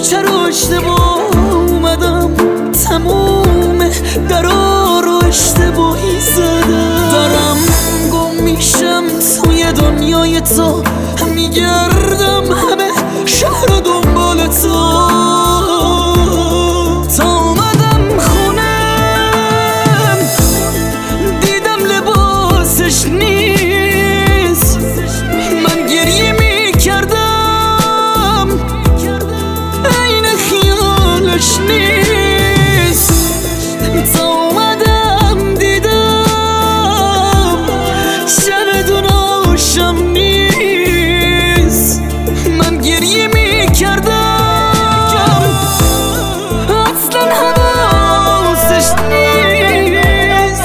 کوچه رو اشتباه اومدم، تموم درا رو اشتباهی زدم. دارم گم میشم توی دنیای تو، میگردم همه شهر رو دنبال تو. تا اومدم خونم دیدم لباسش نیست، من گریه میکردم عین خیالش نیست. تا اومدم دیدم شب دوناشم نیست، من گریه میکردم اصلا حواسش نیست.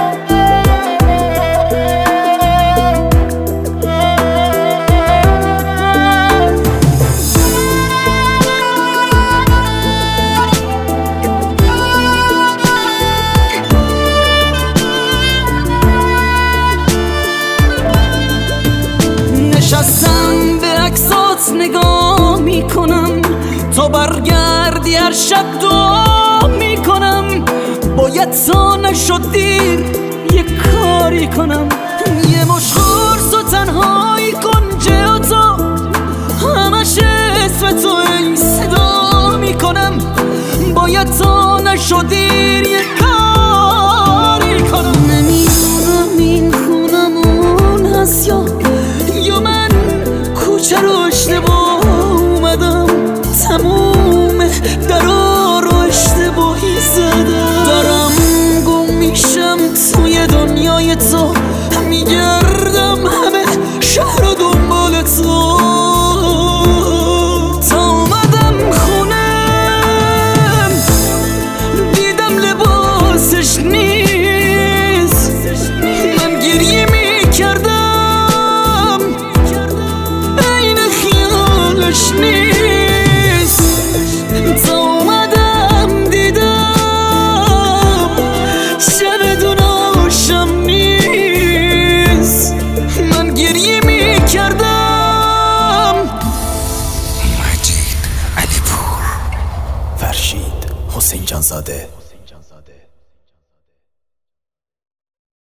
نشستم به عکسات نگاه میکنم، تا برگردی هر شب دعا میکنم. باید تا نشد دیر یه کاری کنم، یه مش خورس و تنهایی کن جا تو، همش اسم تو ای صدا میکنم. باید تا نشد دیر یه کاری کنم. نمیدونم این خونمون هست یا من کوچه رو اشتباه اومدم، تموم درا رو اشتباهی زدم. دارم گم میشم توی دنیای تو، میگردم همه شهر رو دنبال تو. تا اومدم خونم دیدم لباسش نیست، من گریه میکردم عین خیالش نیست. تا اومدم دیدم شب دوناشم نیست، من گریه میکردم. مجید علیپور، فرشید حسین جانزاده.